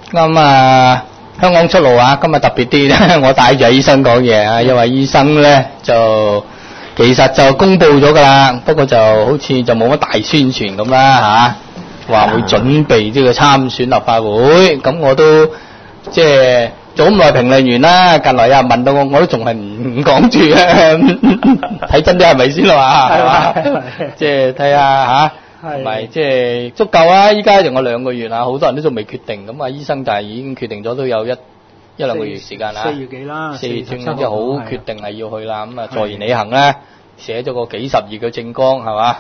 咁啊，香港出路啊，今日特別啲咧，我帶住醫生講嘢啊，因為醫生咧就其實就公佈咗㗎啦，不過就好似就冇乜大宣傳咁啦嚇，話會準備呢個參選立法會，咁我都即係做咁耐評論員啦，近來有人問到我都仲係唔講住啊，睇真啲係咪先啦嘛，係嘛？即係睇下嚇。同埋即係足夠啊！依家仲有2個月啊，好多人都仲未決定，咁啊醫生就係已經決定咗都有一兩個月時間啦。 4月幾啦 ？4月中即係好決定係要去啦，咁啊坐言起行咧，寫咗個幾十頁嘅政綱係嘛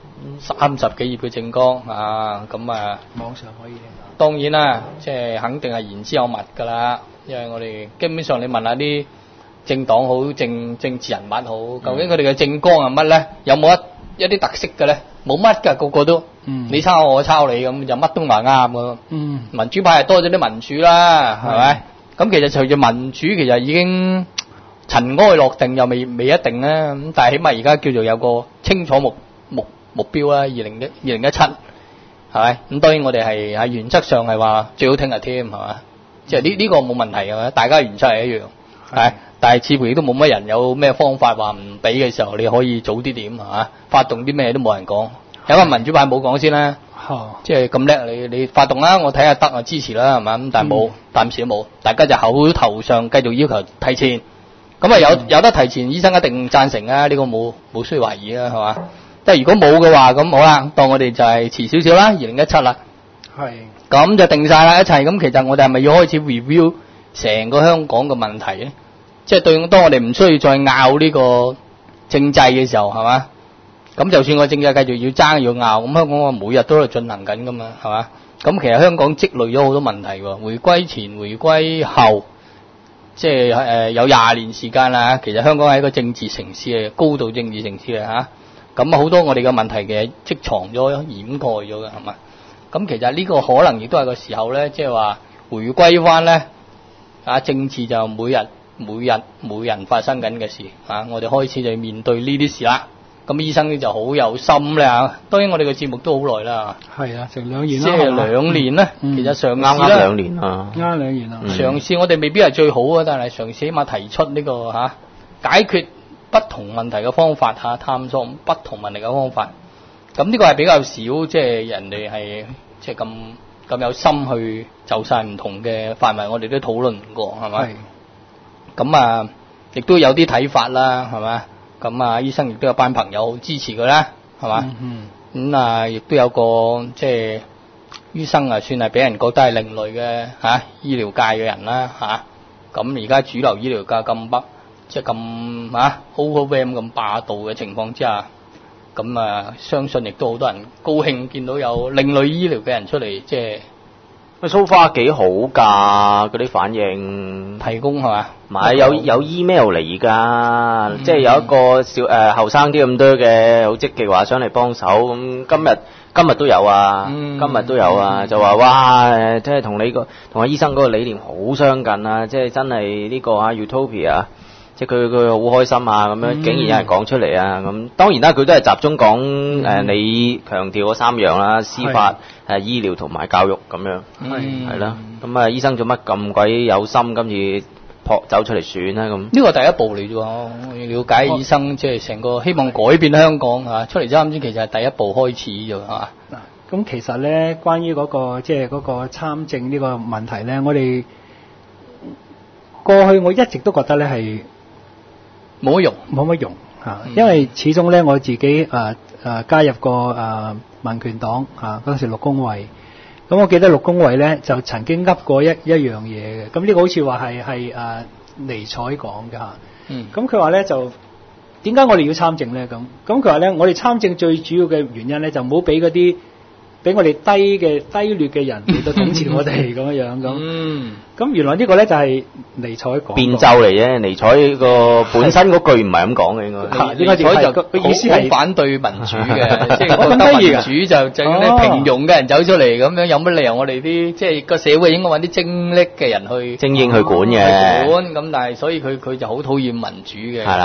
，30幾頁嘅政綱啊，咁啊網上可以聽到。 當然啦，即係肯定係言之有物㗎啦，因為我哋基本上你問下啲政黨好、政治人物好，究竟佢哋嘅政綱係乜咧？有冇一啲特色嘅咧？冇乜㗎，個個都，你抄我抄你咁，就乜都話啱㗎。民主派係多咗啲民主啦，係咪？咁其實隨住民主，其實已經塵埃落定，又未一定啦。咁但係起碼而家叫做有個清楚目標啦，2017係咪？咁當然我哋係喺原則上係話最好聽日添，係嘛？即係呢個冇問題嘅，大家原則係一樣，係。但係似乎亦都冇乜人有咩方法話唔俾嘅時候，你可以早啲點嚇，發動啲咩都冇人講。有個民主派冇講先啦，即係咁叻，你發動啦，我睇下得我支持啦，係嘛？咁但係冇，暫時都冇，大家就口頭上繼續要求提前。咁啊有得提前，醫生一定贊成啊，呢個冇需要懷疑啦，係嘛？即係如果冇嘅話，咁好啦，當我哋就係遲少少啦，2017啦。係。咁就定晒啦一齊。咁其實我哋係咪要開始 review 成個香港嘅問題咧？即係當我哋唔需要再拗呢個政制嘅時候，係嘛？咁就算個政制繼續要爭要拗，咁香港我每日都喺度進行緊噶嘛，係嘛？咁其實香港積累咗好多問題喎。回歸前、回歸後，即係有20年時間啦。其實香港係一個政治城市嘅高度政治城市嘅嚇。咁好多我哋嘅問題嘅積藏咗、掩蓋咗嘅係嘛？咁其實呢個可能亦都係個時候咧，即係話回歸翻咧啊，政治就每人發生緊嘅事啊，我哋開始就要面對呢啲事啦。咁醫生咧就好有心咧嚇。當然我哋嘅節目都好耐啦。係啊，成2年啦。即係2年咧，其實嘗試啦。啱2年啊。啱2年啦。嘗試我哋未必係最好啊，但係嘗試起碼提出呢個嚇解決不同問題嘅方法嚇，探索不同問題嘅方法。咁呢個係比較少，即係人哋係即係咁有心去就晒唔同嘅範圍，我哋都討論過係咪？咁啊，亦都有啲睇法啦，係嘛？咁啊，醫生亦都有班朋友好支持佢啦，係嘛？咁啊，亦都有個即係醫生啊，算係俾人覺得係另類嘅醫療界嘅人啦嚇。咁而家主流醫療界咁即係咁overwhelm 咁霸道嘅情況之下，咁啊，相信亦都好多人高興見到有另類醫療嘅人出嚟，即係。 So far 幾好㗎，嗰啲反應提供係嘛？ 唔係有 email 嚟㗎，即係有一個後生啲咁多嘅好積極話想嚟幫手，咁今日都有啊，今日都有啊，就話哇即係同阿醫生嗰個理念好相近啊，即係真係呢個Utopia。即係佢好開心啊！咁樣竟然有人講出嚟啊！咁當然啦，佢都係集中講你強調嗰3樣啦，司法、醫療同埋教育咁樣，係啦。咁啊，醫生做乜咁鬼有心，今次走出嚟選咧？咁呢個第一步嚟啫喎，要了解醫生即係成個希望改變香港嚇，出嚟之後其實係第一步開始啫嚇。 嗱，咁其實咧，關於嗰個即係嗰個參政呢個問題咧，我哋過去我一直都覺得咧係冇乜用嚇，因為始終咧我自己加入過民權黨嚇，嗰陣時陸恭蕙，咁我記得陸恭蕙咧就曾經噏過一樣嘢嘅，咁呢個好似話係尼采講嘅嚇，咁佢話咧就點解我哋要參政咧？咁佢話咧我哋參政最主要嘅原因咧就唔好俾嗰啲俾我哋低劣嘅人嚟到統治我哋咁樣咁。咁原來呢個咧就係尼采講變奏嚟啫，尼采個本身嗰句唔係咁講嘅應該。 尼采就個意思係反對民主嘅，即係覺得民主就啲平庸嘅人走出嚟咁樣，有乜理由我哋啲即係個社會應該揾啲精叻嘅人去精英去管嘅。 咁，但係所以佢就好討厭民主嘅。 係啦。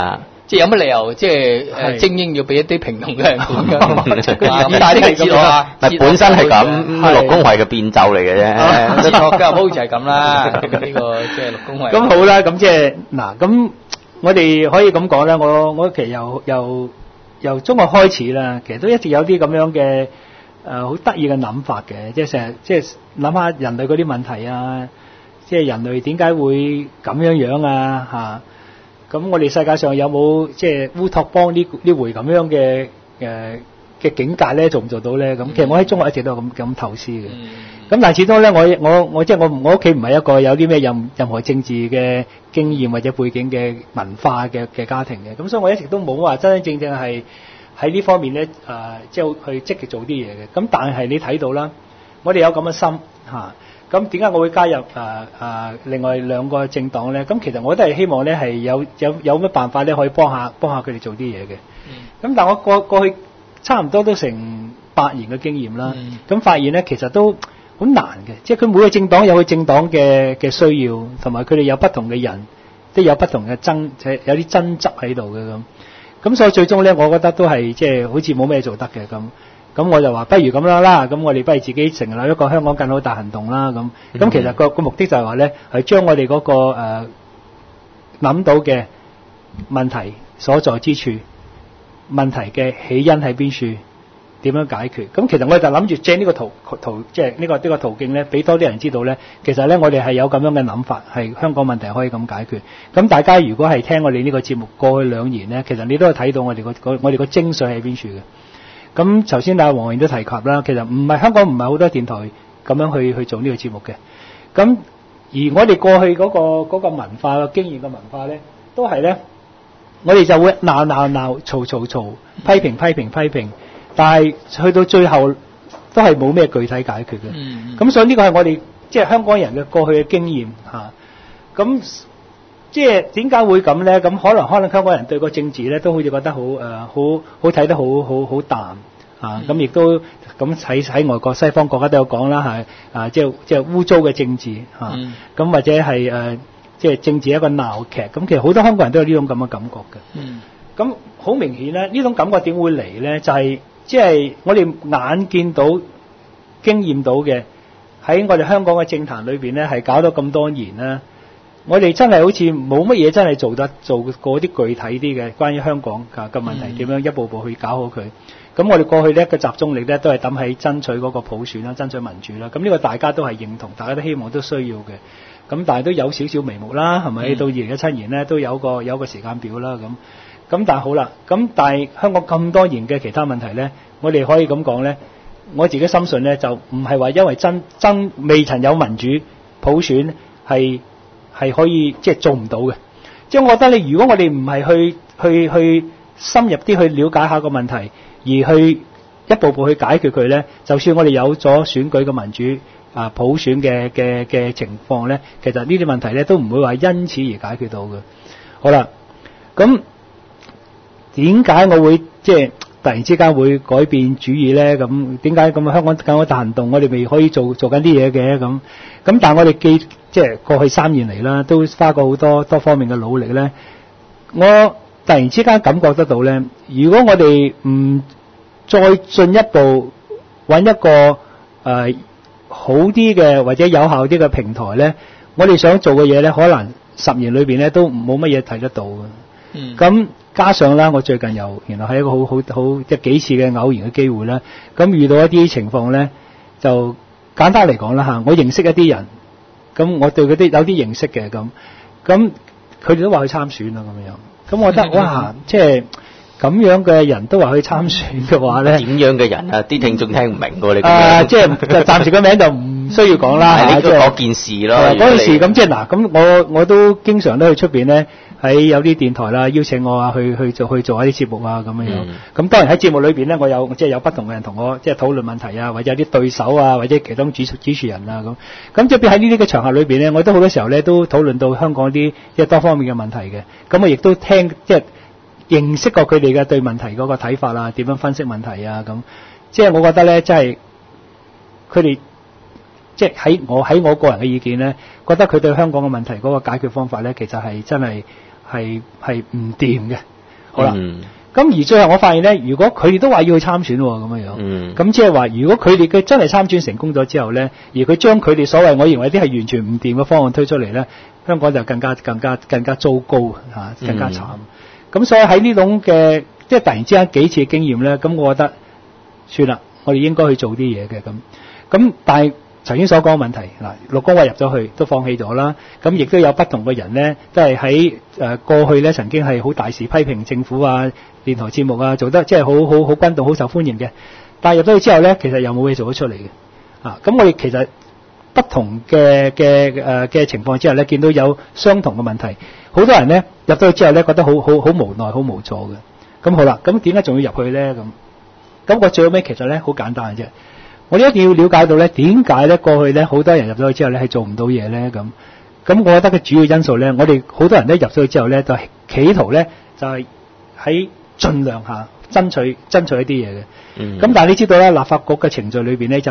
即係有乜理由即係精英要俾一啲平庸嘅人管㗎？咁但係呢個哲學啊， 本身係咁，陸恭蕙嘅變奏嚟嘅啫。 哲學嘅 approach 就係咁啦。呢個即係陸恭蕙。 咁好啦，咁即係嗱，咁我哋可以咁講啦。我其實由中學開始啦，其實都一直有啲咁樣嘅好得意嘅諗法嘅，即係成日即係諗下人類嗰啲問題啊，即係人類點解會咁樣啊嚇？咁我哋世界上有冇即係烏托邦呢回咁樣嘅境界咧？做唔做到咧？咁其實我喺中學一直都咁投資嘅。咁但係始終咧，我即係我屋企唔係一個有啲咩任何政治嘅經驗或者背景嘅文化嘅家庭嘅。咁所以我一直都冇話真真正正係喺呢方面咧即係去積極做啲嘢嘅。咁但係你睇到啦，我哋有咁嘅心嚇。咁點解我會加入另外兩個政黨咧？咁其實我都係希望咧係有乜辦法咧可以幫下佢哋做啲嘢嘅。咁但係我過去差唔多都成8年嘅經驗啦。咁發現咧其實都好難嘅，即係佢每個政黨有佢政黨嘅需要，同埋佢哋有不同嘅人，都有不同嘅有啲爭執喺度嘅咁。咁所以最終咧，我覺得都係即係好似冇咩做得嘅咁。咁我就話不如咁啦，咁我哋不如自己成立一個香港更好大行動啦咁。咁其實個目的就係話咧，係將我哋嗰個諗到嘅問題所在之處，問題嘅起因喺邊處，點樣解決？咁其實我就諗住借呢個途即係呢個途徑咧，俾多啲人知道咧，其實咧我哋係有咁樣嘅諗法，係香港問題可以咁解決。咁大家如果係聽我哋呢個節目過去2年咧，其實你都係睇到我哋個精髓喺邊處嘅。咁頭先黃榮都提及啦，其實唔係香港唔係好多電台咁樣去做呢個節目嘅。咁而我哋過去嗰個文化嘅經驗嘅文化咧，都係咧，我哋就會鬧、嘈、批評，但係去到最後都係冇咩具體解決嘅。咁所以呢個係我哋即係香港人嘅過去嘅經驗嚇。咁即係點解會咁咧？咁可能香港人對個政治咧都好似覺得好睇得好淡啊！咁亦都咁喺外國西方國家都有講啦，係即係污糟嘅政治嚇。咁或者係即係政治一個鬧劇。咁其實好多香港人都有呢種咁嘅感覺嘅。咁好明顯咧，呢種感覺點會嚟咧？就係即係我哋眼見到、經驗到嘅喺我哋香港嘅政壇裏邊咧，係搞咗咁多年啦。我哋真係好似冇乜嘢真係做過啲具體啲嘅關於香港嘅問題點樣一步步去搞好佢。咁我哋過去咧嘅集中力咧都係抌喺爭取嗰個普選啦、爭取民主啦。咁呢個大家都係認同，大家都希望都需要嘅。咁但係都有少少眉目啦，係咪？到2017年咧都有個時間表啦咁。咁但係好啦，咁但係香港咁多年嘅其他問題咧，我哋可以咁講咧，我自己深信咧就唔係話因為未曾有民主普選係可以即係做唔到嘅。即係我覺得如果我哋唔係去深入啲去了解下個問題，而去一步步去解決佢咧，就算我哋有咗選舉嘅民主普選嘅情況咧，其實呢啲問題咧都唔會話因此而解決到嘅。好啦，咁點解我會即係突然之間會改變主意咧？咁點解咁香港更好大行動我哋未可以做緊啲嘢嘅咁？咁但係我哋即係過去3年嚟啦，都花過好多方面嘅努力咧。我突然之間感覺得到咧，如果我哋唔再進一步揾一個好啲嘅或者有效啲嘅平台咧，我哋想做嘅嘢咧，可能10年裏邊咧都冇乜嘢睇得到嘅。咁加上啦，我最近原來係一個好即係幾次嘅偶然嘅機會啦。咁遇到一啲情況咧，就簡單嚟講啦嚇，我認識一啲人，咁我對佢啲有啲認識嘅咁佢哋都話去參選啦咁樣。咁我覺得哇，即係咁樣嘅人都話去參選嘅話咧， 點樣嘅人啊？啲聽眾聽唔明㗎，你即係暫時個名就唔需要講啦。 係呢個嗰件事咯。 嗰件事咁即係嗱，咁我都經常都去出邊咧，喺有啲電台啦邀請我去做一啲節目啊咁樣。咁當然喺節目裏邊咧，我有不同嘅人同我即係討論問題啊，或者有啲對手啊，或者其中主持人啊咁。咁即係喺呢啲嘅場合裏邊咧，我都好多時候咧都討論到香港啲即係多方面嘅問題嘅。咁我亦都聽即係認識過佢哋嘅對問題嗰個睇法啊，點樣分析問題啊咁。即係我覺得咧，即係佢哋即係喺我個人嘅意見咧，覺得佢對香港嘅問題嗰個解決方法咧，其實係真係唔掂嘅好啦。咁而最後我發現咧，如果佢哋都話要去參選咁樣，咁即係話，如果佢哋嘅真係參選成功咗之後咧，而佢將佢哋所謂我認為啲係完全唔掂嘅方案推出嚟咧，香港就更加糟糕嚇，更加慘。咁所以喺呢種嘅即係突然之間幾次嘅經驗咧，咁我覺得算啦，我哋應該去做啲嘢嘅咁。咁但係頭先所講嘅問題嗱，陸恭蕙入咗去都放棄咗啦。咁亦都有不同嘅人咧，都係喺過去咧曾經係好大肆批評政府啊、電台節目啊，做得即係好轟動、好受歡迎嘅。但係入咗去之後咧，其實又冇嘢做得出嚟嘅。咁我哋其實不同嘅情況之下咧，見到有相同嘅問題，好多人咧入咗去之後咧，覺得好無奈、好無助嘅。咁好啦，咁點解仲要入去咧？咁我最尾其實咧好簡單嘅啫。我哋一定要了解到咧，點解咧過去咧好多人入咗去之後咧係做唔到嘢咧咁。咁我覺得嘅主要因素咧，我哋好多人咧入咗去之後咧，就係企圖咧就係喺盡量下爭取一啲嘢嘅。咁但係你知道咧，立法局嘅程序裏邊咧就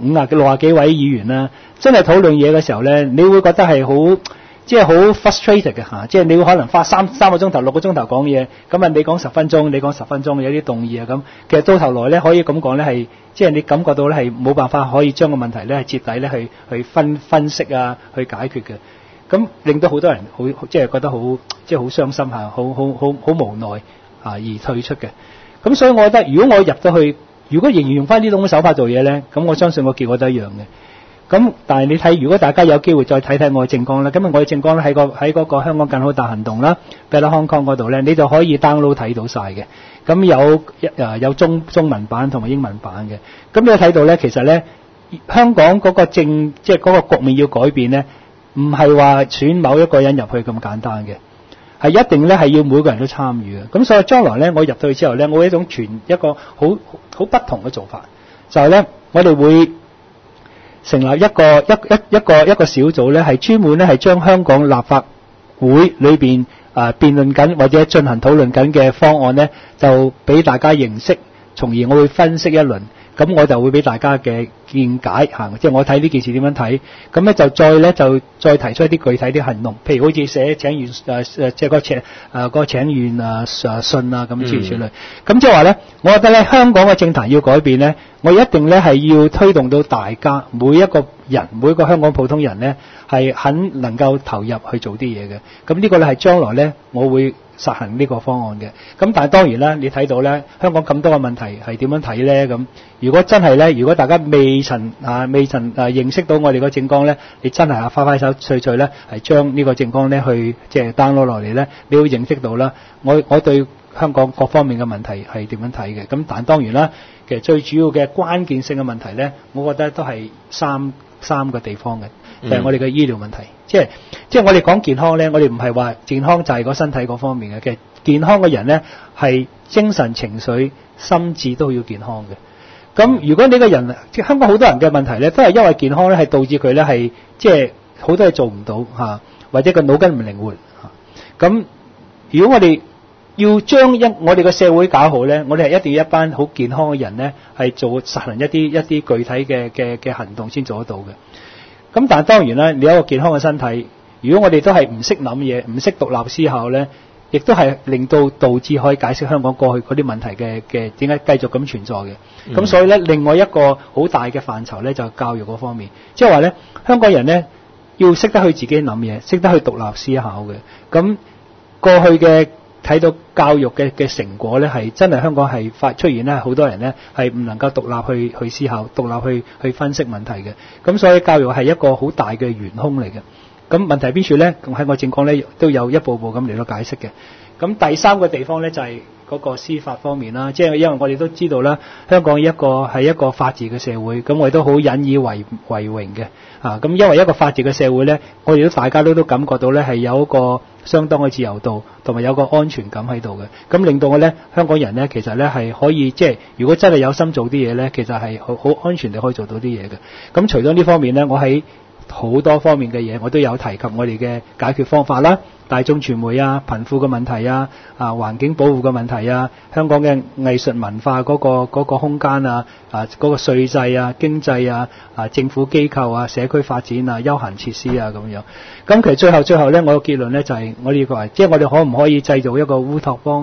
60幾位議員啦，真係討論嘢嘅時候咧，你會覺得係好即係好 frustrated 嘅嚇，即係你會可能花三個鐘頭、6個鐘頭講嘢，咁啊你講10分鐘，你講10分鐘，有啲動議啊咁。其實到頭來咧，可以咁講咧係，即係你感覺到咧係冇辦法可以將個問題咧係徹底咧去分析啊，去解決嘅。咁令到好多人好即係覺得好即係好傷心嚇，好無奈啊而退出嘅。咁所以我覺得，如果我入到去，如果仍然用翻呢種手法做嘢咧，咁我相信個結果都一樣嘅。咁但係你睇，如果大家有機會再睇睇我嘅政綱啦，咁我嘅政綱咧喺嗰個香港更好大行動啦 Better Hong Kong 嗰度咧，你就可以 download 睇到晒嘅。咁有中文版同埋英文版嘅。咁你睇到咧，其實咧香港嗰個即係嗰個局面要改變咧，唔係話選某一個人入去咁簡單嘅，係一定咧係要每個人都參與嘅。咁所以將來咧，我入到去之後咧，我會一種一個好不同嘅做法，就係咧我哋會成立一個小組咧，係專門咧係將香港立法會裏邊辯論緊或者進行討論緊嘅方案咧，就俾大家認識，從而我會分析一輪，咁我就會俾大家嘅見解嚇，即係我睇呢件事點樣睇，咁咧就再提出一啲具體啲行動，譬如好似寫請願即係個請願信啊咁諸如此類。咁即係話咧，我覺得咧香港嘅政壇要改變咧，我一定咧係要推動到大家每一個人每一個香港普通人咧係肯能夠投入去做啲嘢嘅。咁呢個咧係將來咧我會實行呢個方案嘅。咁但係當然啦，你睇到咧香港咁多嘅問題係點樣睇咧？咁如果真係咧，如果大家未曾認識到我哋個政綱咧，你真係快手脆咧係將呢個政綱咧去即係 download 落嚟咧，你會認識到啦。我對香港各方面嘅問題係點樣睇嘅？咁但係當然啦，其實最主要嘅關鍵性嘅問題咧，我覺得都係三個地方嘅，就係我哋嘅醫療問題。即係我哋講健康咧，我哋唔係話健康就係個身體嗰方面嘅，其實健康嘅人咧係精神情緒心智都要健康嘅。咁如果你個人即係香港好多人嘅問題咧，都係因為健康咧係導致佢咧係即係好多嘢做唔到嚇，或者個腦筋唔靈活嚇。咁如果我哋要將我哋個社會搞好咧，我哋係一定要一班好健康嘅人咧係實行一啲具體嘅行動先做得到嘅。咁但係當然啦，你有一個健康嘅身體，如果我哋都係唔識諗嘢、唔識獨立思考咧，亦都係令到導致可以解釋香港過去嗰啲問題嘅點解繼續咁存在嘅。咁所以咧，另外一個好大嘅範疇咧就係教育嗰方面，即係話咧香港人咧要識得去自己諗嘢，識得去獨立思考嘅。咁過去嘅睇到教育嘅成果咧，係真係香港係出現咧好多人咧係唔能夠獨立去思考、獨立去分析問題嘅。咁所以教育係一個好大嘅元兇嚟嘅。咁問題邊處咧？喺我政綱咧都有一步步咁嚟到解釋嘅。咁第三個地方咧就係嗰個司法方面啦，即係因為我哋都知道啦，香港係一個法治嘅社會，咁我哋都好引以為榮嘅。咁因為一個法治嘅社會咧，我哋大家都感覺到咧係有一個相當嘅自由度，同埋有個安全感喺度嘅。咁令到我咧香港人咧其實咧係可以即係如果真係有心做啲嘢咧，其實係好安全地可以做到啲嘢嘅。咁除咗呢方面咧，我喺好多方面嘅嘢我都有提及我哋嘅解決方法啦，大眾傳媒啊、貧富嘅問題啊、環境保護嘅問題啊、香港嘅藝術文化嗰個空間啊、嗰個稅制啊、經濟啊、政府機構啊、社區發展啊、休閒設施啊咁樣。咁其實最後咧，我嘅結論咧就係我哋認為，即係我哋可唔可以製造一個烏托邦咧？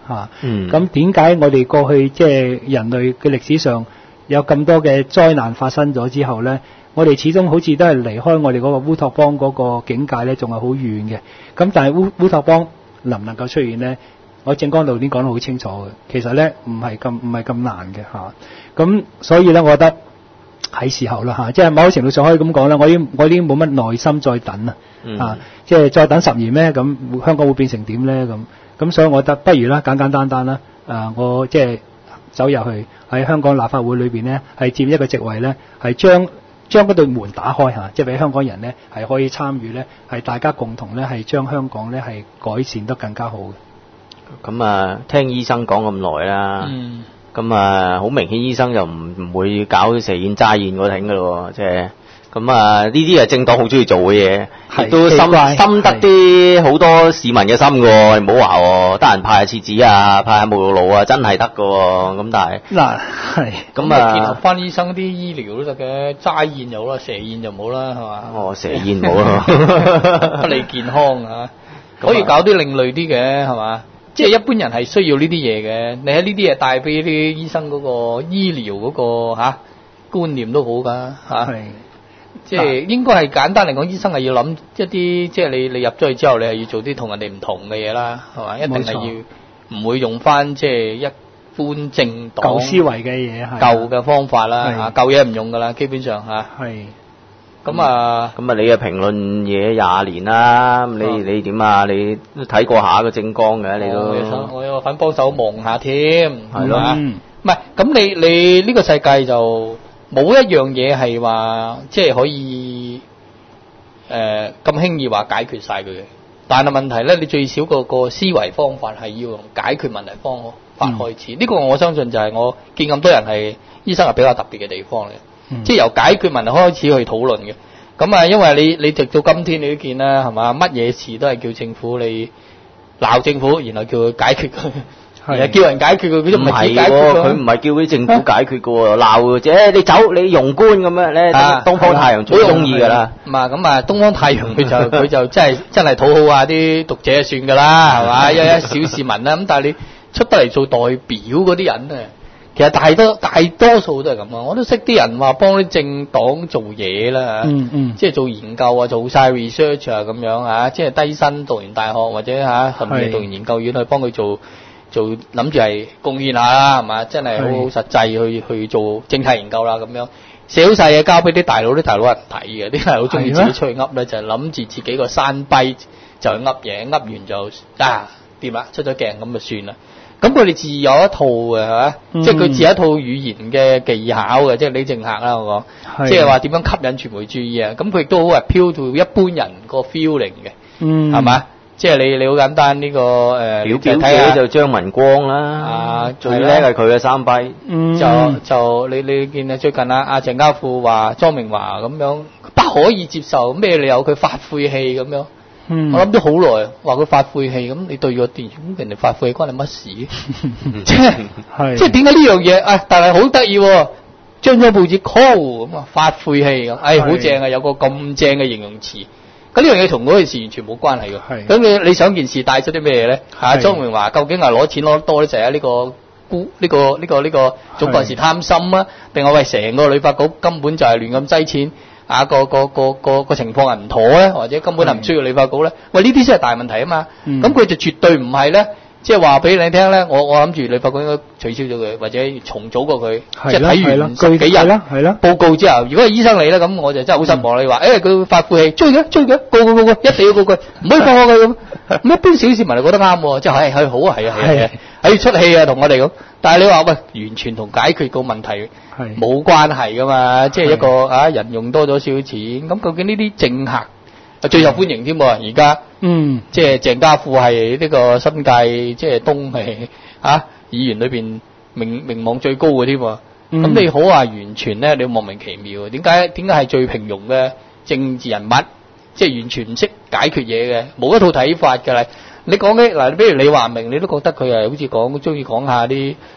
嚇。咁點解我哋過去即係人類嘅歷史上有咁多嘅災難發生咗之後咧，我哋始終好似都係離開我哋嗰個烏托邦嗰個境界咧，仲係好遠嘅。咁但係烏托邦能唔能夠出現咧？我政綱度已經講得好清楚嘅，其實咧唔係咁難嘅嚇。咁所以咧，我覺得係時候啦嚇，即係某程度上可以咁講啦。我已經冇乜耐心再等啦嚇，即係再等10年咩？咁香港會變成點咧？咁所以我覺得不如啦，簡簡單單啦，我即係走入去喺香港立法會裏邊咧，係佔一個席位咧，係將嗰道門打開嚇，即係俾香港人咧係可以參與咧，係大家共同咧係將香港咧係改善得更加好嘅。 咁啊，聽醫生講咁耐啦，咁啊，好明顯醫生就唔會搞蛇宴齋宴嗰挺㗎咯，即係咁啊，呢啲係政黨好中意做嘅嘢，亦都深得啲好多市民嘅心㗎喎，你唔好話喎，得閒派下廁紙啊，派下沐浴露啊，真係得㗎喎，咁但係嗱係咁啊，結合翻醫生啲醫療都得嘅，齋宴有啦，蛇宴就冇啦，係嘛？ 哦，蛇宴冇啦， 不利健康啊，可以搞啲另類啲嘅，係嘛？即係一般人係需要呢啲嘢嘅，你喺呢啲嘢帶俾啲醫生嗰個醫療嗰個觀念都好㗎嚇。即係應該係簡單嚟講，醫生係要諗一啲，即係你入咗去之後，你係要做啲同人哋唔同嘅嘢啦，係嘛？一定係要唔會用翻即係一般政黨舊思維嘅嘢， 舊嘅方法啦嚇，舊嘢唔用㗎啦，基本上嚇。係。咁啊， 你嘅評論嘢20年啦，你點啊？你都睇過下個政綱嘅，你都我有份幫手望下添， 係咯， 唔係咁你呢個世界就冇一樣嘢係話即係可以咁輕易話解決晒佢嘅，但係問題咧，你最少個思維方法係要用解決問題方法開始，呢個我相信就係我見咁多人係醫生係比較特別嘅地方嚟。即係由解決問題開始去討論嘅，咁啊，因為你直到今天你都見啦，係嘛？乜嘢事都係叫政府你鬧政府，然後叫佢解決佢，然後叫人解決佢，佢都唔係解決佢唔係叫啲政府解決嘅喎，鬧啫，你走你用官咁樣咧，東方太陽最中意㗎啦。 咁啊，東方太陽佢就真係討好下啲讀者就算㗎啦，係嘛？一小市民啦，咁但係你出得嚟做代表嗰啲人啊。其實大多數都係咁啊！我都識啲人話幫啲政黨做嘢啦，即係做研究啊，做晒 research 啊咁樣啊，即係低薪讀完大學或者甚至讀完研究院去幫佢做諗住係貢獻下啦，係嘛？真係好好實際去做政策研究啦咁樣，寫好晒嘢交俾啲大佬有人睇嘅，啲大佬中意自己出去噏咧，就係諗住自己個山跛就去噏嘢，噏完就掂啦，出咗鏡咁就算啦。咁佢哋自有一套嘅係嘛，即係佢自有一套語言嘅技巧嘅，即係你政客啦，我講，即係話點樣吸引傳媒注意啊？咁佢亦都好appeal to一般人個 feeling 嘅，係嘛？即係你好簡單呢個表姐就張文光啦，最叻係佢嘅三跛， 就你見啊最近阿鄭家富話莊明華咁樣不可以接受，咩理由佢發晦氣咁樣？我諗咗好耐，話佢發晦氣，咁你對個電影人哋發晦氣關你乜事？即係點解呢樣嘢？但係好得意喎，張報紙 call 咁啊，發晦氣咁，好正啊！有個咁正嘅形容詞。咁呢樣嘢同嗰件事完全冇關係嘅。咁你想件事帶出啲咩嘢咧？莊明華究竟係攞錢攞得多咧，就係呢個總幹事貪心啊？定係成個旅發局根本就係亂咁擠錢？個情況係唔妥咧，或者根本係唔需要旅發局咧？喂，呢啲先係大問題啊嘛！咁佢就絕對唔係咧，即係話俾你聽咧。我諗住旅發局應該取消咗佢，或者重組過佢。即係睇完10幾日報告之後，如果係醫生嚟咧，咁我就真係好失望。你話佢發晦氣，追佢，告，一定要告佢，唔可以放過佢咁。咁一般小市民就覺得啱喎，即係好啊，係喺出氣啊，同我哋咁。但係你話完全同解決個問題冇關係噶嘛？即係一個人用多咗少少錢，咁究竟呢啲政客最受歡迎添喎？而家即係鄭家富係呢個新界即係東係議員裏邊名望最高嘅添喎。咁你好話完全咧，你莫名其妙，點解係最平庸嘅政治人物？即係完全唔識解決嘢嘅，冇一套睇法㗎啦。你講嘅嗱，比如李華明，你都覺得佢係好似中意講下啲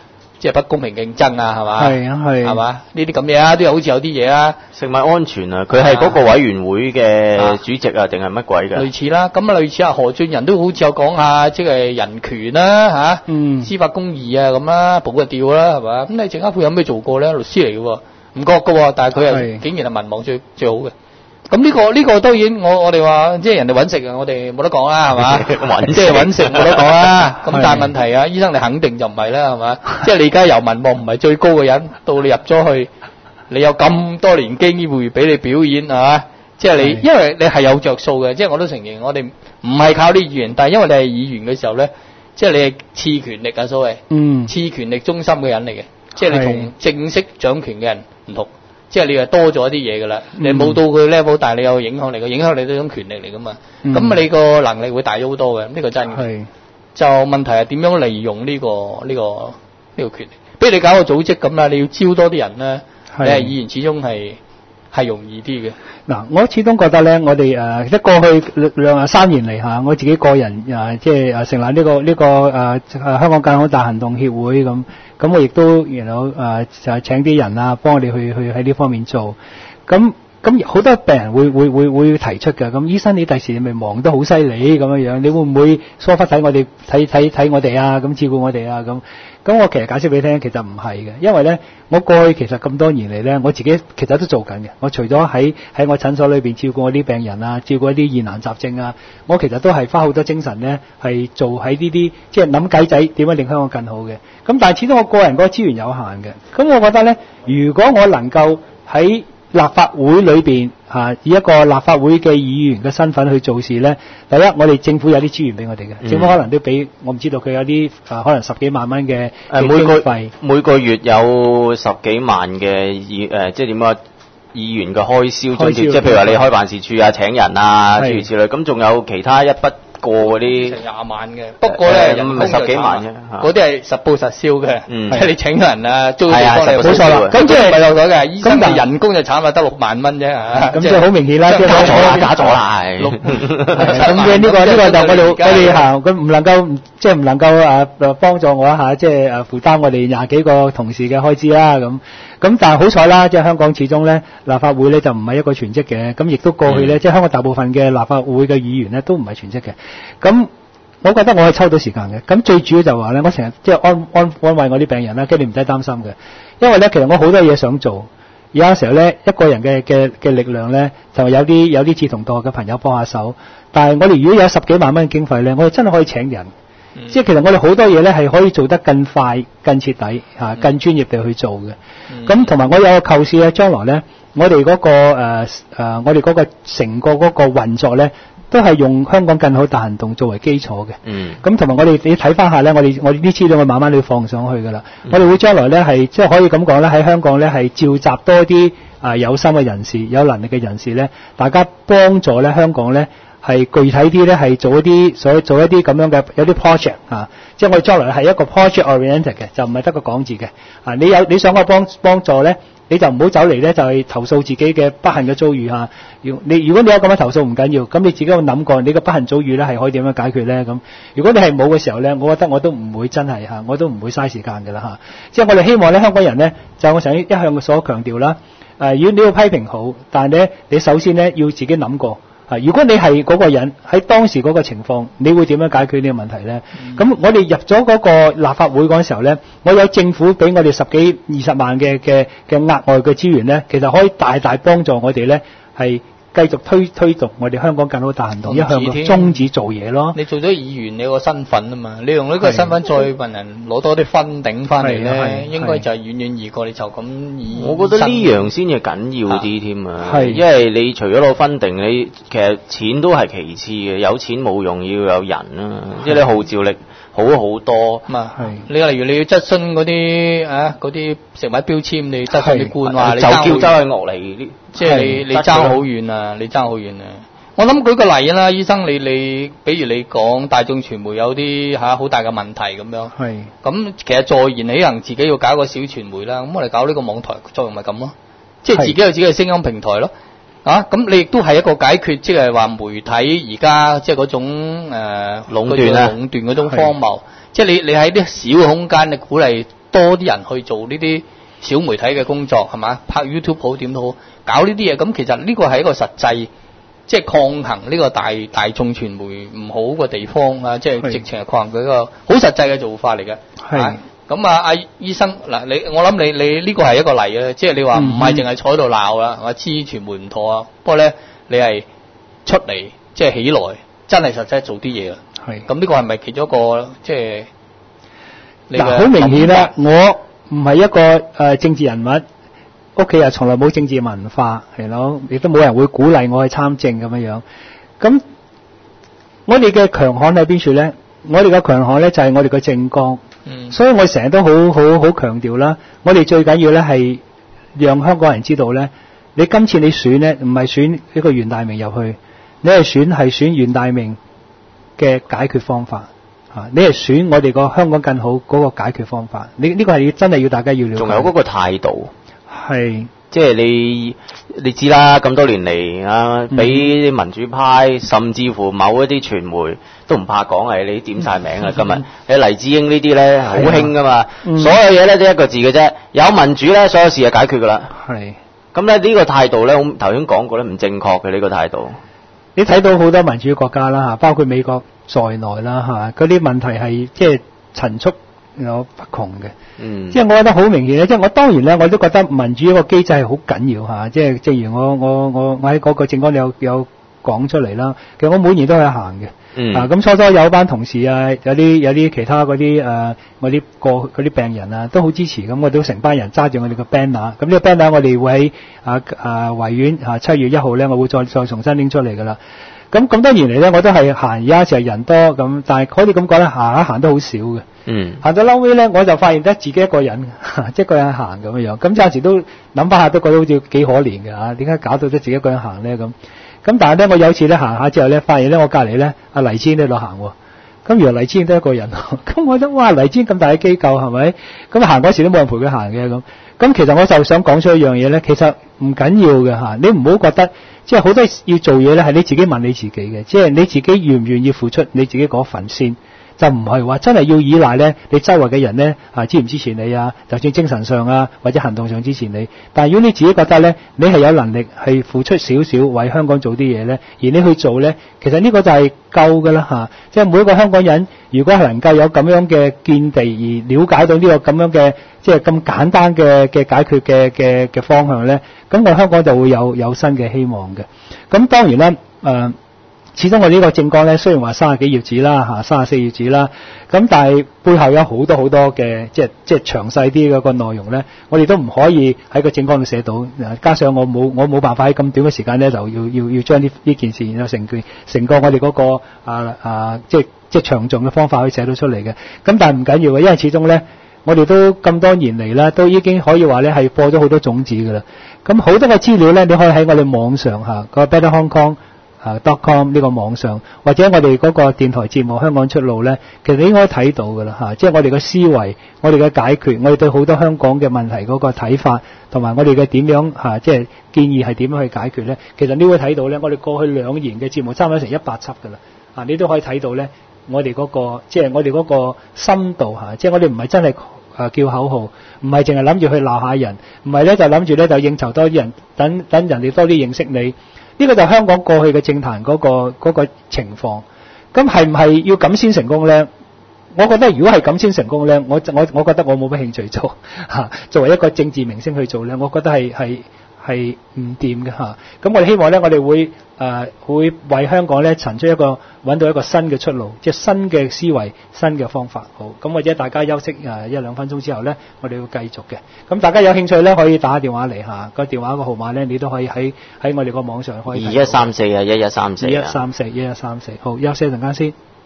即係不公平競爭啊，係嘛？ 係啊係。 係嘛？呢啲咁嘢啊，都有好似有啲嘢啊。 食物安全啊，佢係嗰個委員會嘅主席啊，定係乜鬼嘅？ 類似啦，咁啊類似啊何俊仁都好似有講下，即係人權啦司法公義啊咁啦，保就掉啦係嘛？咁你鄭家佩有咩做過咧？律師嚟嘅喎，唔覺嘅喎，但係佢係竟然係民望最好嘅。咁呢個當然我哋話即係人哋揾食啊，我哋冇得講啦係嘛？即係揾食冇得講啦。咁但係問題啊，醫生你肯定就唔係啦係嘛？即係你而家由民望唔係最高嘅人，到你入咗去，你有咁多年機會俾你表演係嘛？即係你，因為你係有着數嘅，即係我都承認，我哋唔係靠啲議員，但係因為你係議員嘅時候咧，即係你係次權力啊，所謂，次權力中心嘅人嚟嘅，即係你同正式掌權嘅人唔同，即係你係多咗一啲嘢噶啦，你冇到佢 level，但係你有影響力嘅，影響力都係一種權力嚟噶嘛，咁你個能力會大咗好多嘅，呢個真嘅。就問題係點樣利用呢個權力？比如你搞個組織咁啦，你要招多啲人咧，你係議員始終係容易啲嘅。 嗱，我始終覺得咧，我哋即係過去3年嚟嚇，我自己個人即係成立呢個香港更好大行動協會咁我亦都就請啲人啊，幫我哋去喺呢方面做。咁好多病人會提出嘅，咁醫生你第時咪忙得好犀利咁樣，你會唔會疏忽睇我哋睇我哋啊？咁照顧我哋啊？咁我其實解釋俾你聽，其實唔係嘅，因為咧，我過去其實咁多年嚟咧，我自己其實都做緊嘅。我除咗喺我診所裏邊照顧我啲病人啊，照顧一啲疑難雜症啊，我其實都係花好多精神咧，係做喺呢啲即係諗計仔點樣令香港更好嘅。咁但係始終我個人嗰個資源有限嘅，咁我覺得咧，如果我能夠喺立法會裏邊以一個立法會嘅議員嘅身份去做事咧，第一我哋政府有啲資源俾我哋嘅，政府可能都俾我唔知道佢有啲可能10幾萬蚊嘅經費， 每個月有10幾萬嘅即係點啊？議員嘅開銷津貼，即係譬如話你開辦事處啊、請人啊諸如此類，咁仲有其他一筆過嗰啲成20萬嘅，不過咧唔係10幾萬啫， 嗰啲係實報實銷嘅，即係你請人啊，租地方冇錯啦。咁即係唔係有咗嘅，醫生嘅人工就慘啊，得6萬蚊啫嚇。 咁即係好明顯啦，即係加咗啦，係。 咁嘅呢個就我哋行，佢唔能夠即係唔能夠幫助我一下，即係負擔我哋20幾個同事嘅開支啦咁。咁但係好彩啦，即係香港始終咧立法會咧就唔係一個全職嘅，咁亦都過去咧，即係香港大部分嘅立法會嘅議員咧都唔係全職嘅。咁我覺得我係抽到時間嘅。咁最主要就話咧，我成日即係安慰我啲病人啦，跟住你唔使擔心嘅。因為咧，其實我好多嘢想做，有陣時候咧一個人嘅力量咧就有啲志同道合嘅朋友幫下手。但係我哋如果有10幾萬蚊嘅經費咧，我哋真係可以請人。即係其實我哋好多嘢咧係可以做得更快、更徹底更專業地去做嘅。咁同埋我有個構思咧，將來咧我哋嗰個我哋嗰個成個嗰個運作咧，都係用香港更好大行動作為基礎嘅。咁同埋我哋你睇翻下咧，我哋啲資料我慢慢都要放上去噶啦。我哋會將來咧係即係可以咁講咧，喺香港咧係召集多啲有心嘅人士、有能力嘅人士咧，大家幫助咧香港咧。係具體啲咧，係做一啲咁樣嘅有啲 project 即係我哋將來係一個 project oriented 嘅，就唔係得個講字嘅。你想我幫助咧，你就唔好走嚟咧，就係投訴自己嘅不幸嘅遭遇嚇。如果你有咁樣投訴唔緊要，咁你自己有諗過你嘅不幸遭遇咧係可以點樣解決咧？咁如果你係冇嘅時候咧，我覺得我都唔會真係我都唔會嘥時間㗎啦。即係我哋希望咧香港人咧，就我想一向所強調啦。如果你要批評好，但係咧你首先咧要自己諗過。如果你係嗰個人喺當時嗰個情況，你會點樣解決呢個問題咧？咁我哋入咗嗰個立法會嗰陣時候咧，我有政府俾我哋10幾20萬嘅額外嘅資源咧，其實可以大大幫助我哋咧係繼續推動我哋香港更好大行動一向嘅宗旨做嘢咯。 你做咗議員，你有個身份啊嘛，你用呢個身份再問人攞多啲分頂翻嚟咧，應該就係遠遠易過你就咁以。 我覺得呢樣先係緊要啲添啊，因為你除咗攞分頂，你其實錢都係其次嘅，有錢冇用，要有人啊，即係你號召力好好多。 你例如你要質詢嗰啲食物標籤，你質詢啲官話，你就叫周偉樂嚟， 即係你爭好遠啊！你爭好遠啊！我諗舉個例啦，醫生你比如你講大眾傳媒有啲好大嘅問題咁樣，咁其實在言起行自己要搞個小傳媒啦，咁我哋搞呢個網台作用咪咁咯，即係自己有自己嘅聲音平台咯。咁你亦都係一個解決，即係話媒體而家即係嗰種壟斷嗰種荒謬，即係你喺啲小嘅空間，你鼓勵多啲人去做呢啲小媒體嘅工作係嘛？拍 YouTube 好點都好，搞呢啲嘢，咁其實呢個係一個實際，即係抗衡呢個大眾傳媒唔好嘅地方啊！即係直情係抗衡佢一個好實際嘅做法嚟嘅。係。咁啊，阿醫生嗱，我諗你呢個係一個例啊，即係你話唔係淨係坐喺度鬧啦，我知傳媒唔妥啊，不過咧你係出嚟即係起來，真係實際做啲嘢啊。係。咁呢個係咪其中一個即係？嗱，好明顯啦， 我唔係一個政治人物，屋企又從來冇政治文化，係咯，亦都冇人會鼓勵我去參政咁樣樣。咁我哋嘅強項喺邊處咧？我哋嘅強項咧就係我哋嘅政綱。所以我成日都好強調啦，我哋最緊要咧係讓香港人知道咧，你今次你選咧唔係選一個袁大明入去，你係選袁大明嘅解決方法。你係選我哋個香港更好嗰個解決方法，呢個係真係要大家要了解。 仲有嗰個態度， 係即係你知啦，咁多年嚟啊，俾民主派甚至乎某一啲傳媒都唔怕講係你點晒名啦。今日你黎智英呢啲咧好興噶嘛，所有嘢咧都一個字嘅啫，有民主咧，所有事就解決噶啦。係咁咧，呢個態度咧，我頭先講過咧，唔正確嘅呢個態度。 你睇到好多民主國家啦嚇，包括美國在內啦嚇，嗰啲問題係即係層出有不窮嘅。即係我覺得好明顯咧，即係我當然咧，我都覺得民主一個機制係好緊要嚇。即係正如我喺嗰個政綱有講出嚟啦。其實我每年都去行嘅。咁初初有班同事啊，有啲其他嗰啲嗰啲病人啊，都好支持。咁我都成班人揸住我哋個 banner。咁呢個 banner 我哋會喺維園7月1號咧，我會再重新拎出嚟噶啦。咁多年嚟咧，我都係行，而家就係人多咁，但係可以咁講咧，行得好少嘅。行到嬲尾咧，我就發現得自己一個人，即係一個人行咁樣。咁有時都諗翻下，都覺得好似幾可憐嘅嚇。點解搞到得自己一個人行咧咁？咁但係咧，我有一次咧行下之後咧，發現咧我隔離咧阿黎智英喺度行喎。咁原來黎智英都一個人。咁我覺得哇，黎智英咁大嘅機構係咪？咁行嗰時都冇人陪佢行嘅咁。咁其實我就想講出一樣嘢咧，其實唔緊要嘅嚇。你唔好覺得即係好多要做嘢咧，係你自己問你自己嘅，即係你自己願唔願意付出你自己嗰份先。就唔係話真係要依賴咧，你周圍嘅人咧支唔支持你啊？就算精神上啊或者行動上支持你，但係如果你自己覺得咧，你係有能力係付出少少為香港做啲嘢咧，而你去做咧，其實呢個就係夠㗎啦嚇。即係每一個香港人，如果係能夠有咁樣嘅見地而了解到呢個咁樣嘅即係咁簡單嘅解決嘅方向咧，咁我香港就會有新嘅希望嘅。咁當然啦始終我呢個政綱咧，雖然話30幾頁紙啦34頁紙啦，咁但係背後有好多嘅即係詳細啲嗰個內容咧，我哋都唔可以喺個政綱度寫到。加上我冇辦法喺咁短嘅時間咧，就要將呢件事然後成個我哋嗰個即係詳盡嘅方法可以寫到出嚟嘅。咁但係唔緊要嘅，因為始終咧，我哋都咁多年嚟啦，都已經可以話咧係播咗好多種子㗎啦。咁好多嘅資料咧，你可以喺我哋網上個 Better Hong Kong.com 呢個網上，或者我哋嗰個電台節目《香港出路》咧，其實你應該睇到㗎啦即係我哋嘅思維，我哋嘅解決，我哋對好多香港嘅問題嗰個睇法，同埋我哋嘅點樣即係建議係點樣去解決咧。其實你會睇到咧，我哋過去2年嘅節目差唔多成100輯㗎啦你都可以睇到咧，我哋嗰個即係我哋嗰個深度即係我哋唔係真係叫口號，唔係淨係諗住去鬧下人，唔係咧就諗住咧就應酬多啲人，等人哋多啲認識你。呢個就係香港過去嘅政壇嗰個情況，咁係唔係要咁先成功咧？我覺得如果係咁先成功咧，我覺得我冇乜興趣做作為一個政治明星去做咧，我覺得係唔掂嘅咁我哋希望咧，我哋會為香港咧尋出揾到一個新嘅出路，即係新嘅思維、新嘅方法。好，咁或者大家休息1-2分鐘之後咧，我哋會繼續嘅。咁大家有興趣咧，可以打電話嚟個電話個號碼咧，你都可以喺我哋個網上可以。2134 1134。好，休息一陣間先。